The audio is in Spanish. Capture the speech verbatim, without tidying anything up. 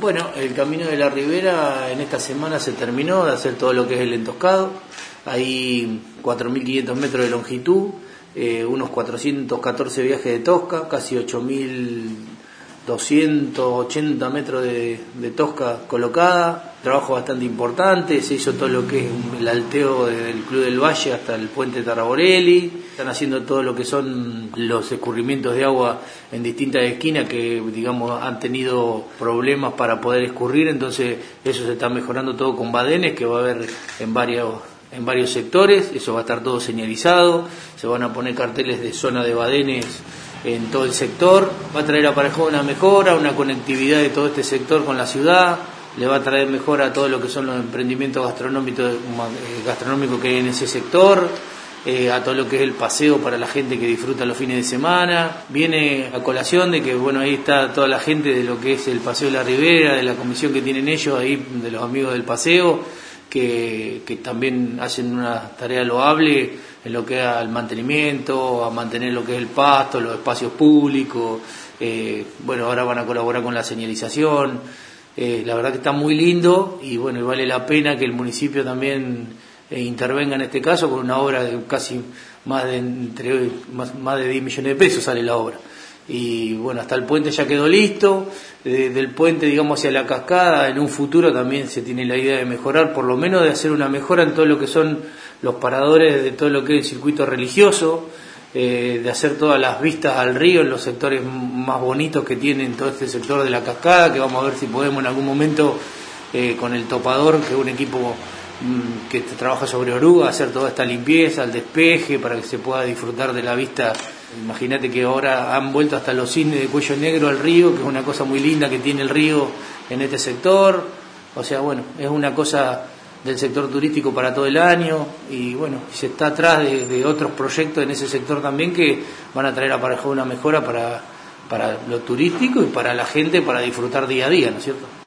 Bueno, el Camino de la Ribera en esta semana se terminó de hacer todo lo que es el entoscado. Hay cuatro mil quinientos metros de longitud, eh, unos cuatrocientos catorce viajes de tosca, casi ocho mil doscientos ochenta metros de, de tosca colocada. Trabajo bastante importante, se hizo todo lo que es el alteo del Club del Valle hasta el puente Tarraborelli. Están haciendo todo lo que son los escurrimientos de agua en distintas esquinas que, digamos, han tenido problemas para poder escurrir, entonces eso se está mejorando todo con badenes que va a haber en varios en varios sectores. Eso va a estar todo señalizado, se van a poner carteles de zona de badenes en todo el sector. Va a traer aparejado una mejora, una conectividad de todo este sector con la ciudad, le va a traer mejora a todo lo que son los emprendimientos gastronómicos, gastronómicos que hay en ese sector, eh, a todo lo que es el paseo para la gente que disfruta los fines de semana. Viene a colación de que, bueno, ahí está toda la gente de lo que es el Paseo de la Ribera, de la comisión que tienen ellos ahí, de los amigos del paseo, que, que también hacen una tarea loable en lo que es al mantenimiento, a mantener lo que es el pasto, los espacios públicos. Eh, bueno, ahora van a colaborar con la señalización. Eh, la verdad que está muy lindo y bueno, y vale la pena que el municipio también eh, intervenga en este caso con una obra de casi más de entre más, más de diez millones de pesos sale la obra. Y bueno, hasta el puente ya quedó listo. Eh, del puente, digamos, hacia la cascada, en un futuro también se tiene la idea de mejorar, por lo menos de hacer una mejora en todo lo que son los paradores de todo lo que es el circuito religioso, eh, de hacer todas las vistas al río en los sectores más bonitos que tienen todo este sector de la cascada, que vamos a ver si podemos en algún momento eh, con el topador, que es un equipo mmm, que trabaja sobre oruga, hacer toda esta limpieza, el despeje, para que se pueda disfrutar de la vista. Imagínate que ahora han vuelto hasta los cisnes de cuello negro al río, que es una cosa muy linda que tiene el río en este sector. O sea, bueno, es una cosa del sector turístico para todo el año y bueno, se está atrás de, de otros proyectos en ese sector también que van a traer aparejado una mejora para, para lo turístico y para la gente, para disfrutar día a día, ¿no es cierto?